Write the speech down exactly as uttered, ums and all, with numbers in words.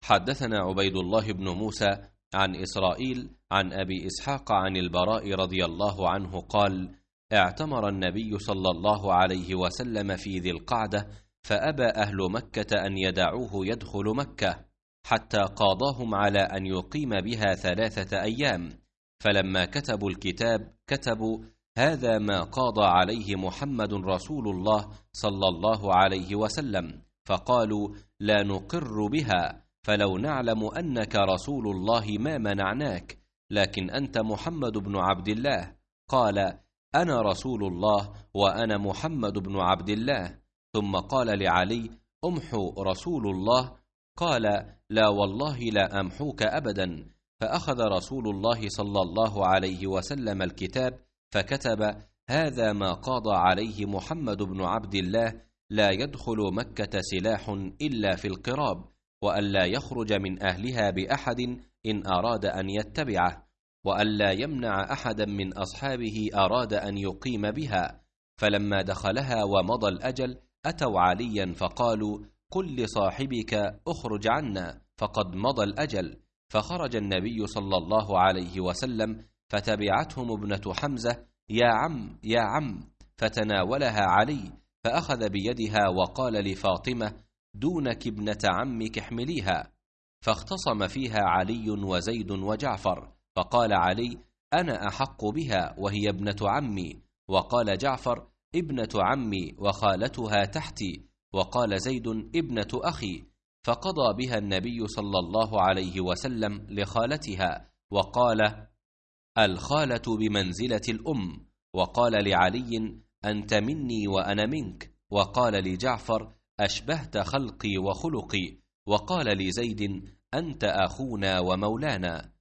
حدثنا عبيد الله بن موسى عن إسرائيل عن أبي إسحاق عن البراء رضي الله عنه قال: اعتمر النبي صلى الله عليه وسلم في ذي القعدة، فأبى أهل مكة أن يدعوه يدخل مكة حتى قاضاهم على أن يقيم بها ثلاثة أيام. فلما كتبوا الكتاب كتبوا: هذا ما قاضى عليه محمد رسول الله صلى الله عليه وسلم. فقالوا: لا نقر بها، فلو نعلم أنك رسول الله ما منعناك، لكن أنت محمد بن عبد الله. قال: أنا رسول الله وأنا محمد بن عبد الله. ثم قال لعلي: أمحو رسول الله. قال: لا والله لا أمحوك أبدا. فأخذ رسول الله صلى الله عليه وسلم الكتاب فكتب: هذا ما قاضى عليه محمد بن عبد الله، لا يدخل مكة سلاح إلا في القراب، وألا يخرج من أهلها بأحد إن أراد أن يتبعه، وألا يمنع أحدا من أصحابه أراد أن يقيم بها. فلما دخلها ومضى الأجل أتوا عليا فقالوا: قل لصاحبك أخرج عنا فقد مضى الأجل. فخرج النبي صلى الله عليه وسلم فتبعتهم ابنة حمزة: يا عم يا عم. فتناولها علي فأخذ بيدها وقال لفاطمة: دونك ابنة عمك احمليها. فاختصم فيها علي وزيد وجعفر، فقال علي: أنا أحق بها وهي ابنة عمي. وقال جعفر: ابنة عمي وخالتها تحتي. وقال زيد: ابنة أخي. فقضى بها النبي صلى الله عليه وسلم لخالتها، وقال: الخالة بمنزلة الأم. وقال لعلي: أنت مني وأنا منك. وقال لجعفر: أشبهت خلقي وخلقي. وقال لزيد: أنت أخونا ومولانا.